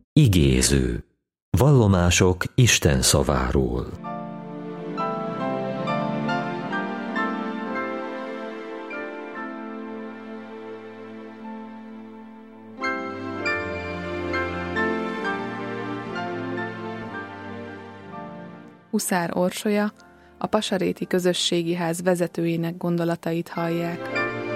Igéző. Vallomások Isten szaváról. Huszár Orsolya, a Pasaréti Közösségi Ház vezetőjének gondolatait hallják.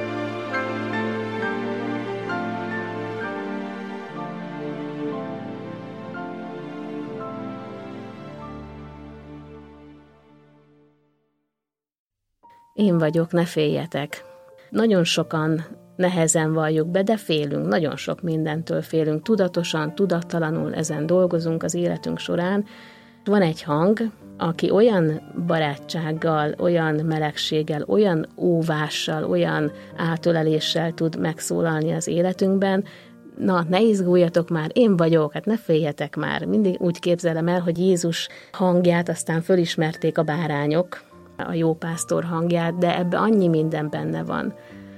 Én vagyok, ne féljetek. Nagyon sokan nehezen valljuk be, de félünk, nagyon sok mindentől félünk. Tudatosan, tudattalanul ezen dolgozunk az életünk során. Van egy hang, aki olyan barátsággal, olyan melegséggel, olyan óvással, olyan átöleléssel tud megszólalni az életünkben. Na, ne izguljatok már, én vagyok, hát ne féljetek már. Mindig úgy képzelem el, hogy Jézus hangját aztán fölismerték a bárányok, a jó pásztor hangját, de ebbe annyi minden benne van.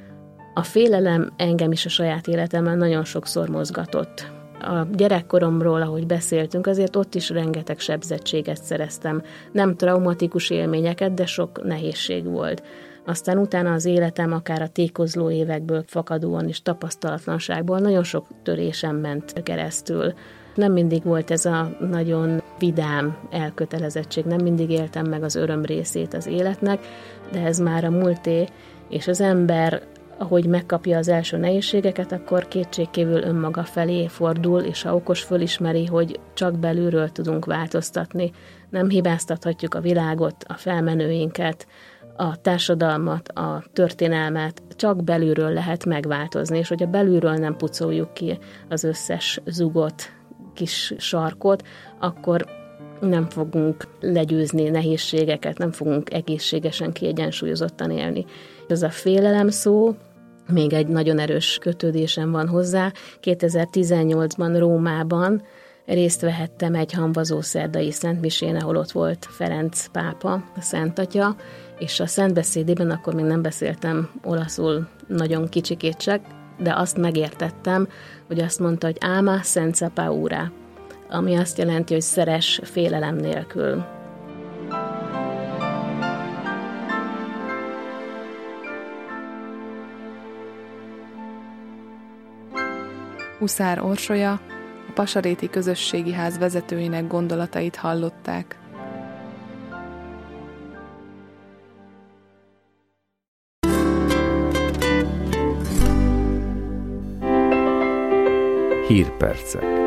A félelem engem is a saját életemben nagyon sokszor mozgatott. A gyerekkoromról, ahogy beszéltünk, azért ott is rengeteg sebzettséget szereztem. Nem traumatikus élményeket, de sok nehézség volt. Aztán utána az életem akár a tékozló évekből fakadóan is tapasztalatlanságból nagyon sok törésen ment keresztül. Nem mindig volt ez a nagyon vidám elkötelezettség, nem mindig éltem meg az öröm részét az életnek, de ez már a múlté, és az ember, ahogy megkapja az első nehézségeket, akkor kétségkívül önmaga felé fordul, és ha okos, fölismeri, hogy csak belülről tudunk változtatni. Nem hibáztathatjuk a világot, a felmenőinket, a társadalmat, a történelmet, csak belülről lehet megváltozni, és hogyha belülről nem pucoljuk ki az összes zugot, kis sarkot, akkor nem fogunk legyőzni nehézségeket, nem fogunk egészségesen, kiegyensúlyozottan élni. Ez a félelem szó, még egy nagyon erős kötődésem van hozzá. 2018-ban Rómában részt vehettem egy hamvazó szerdai szentmisén, ahol ott volt Ferenc pápa, a Szent Atya, és a szentbeszédében akkor még nem beszéltem olaszul, nagyon kicsikét csak, de azt megértettem, hogy azt mondta, hogy ama senza paura, ami azt jelenti, hogy szeress félelem nélkül. Huszár Orsolya, a Pasaréti Közösségi Ház vezetőjének gondolatait hallották. Hírpercek.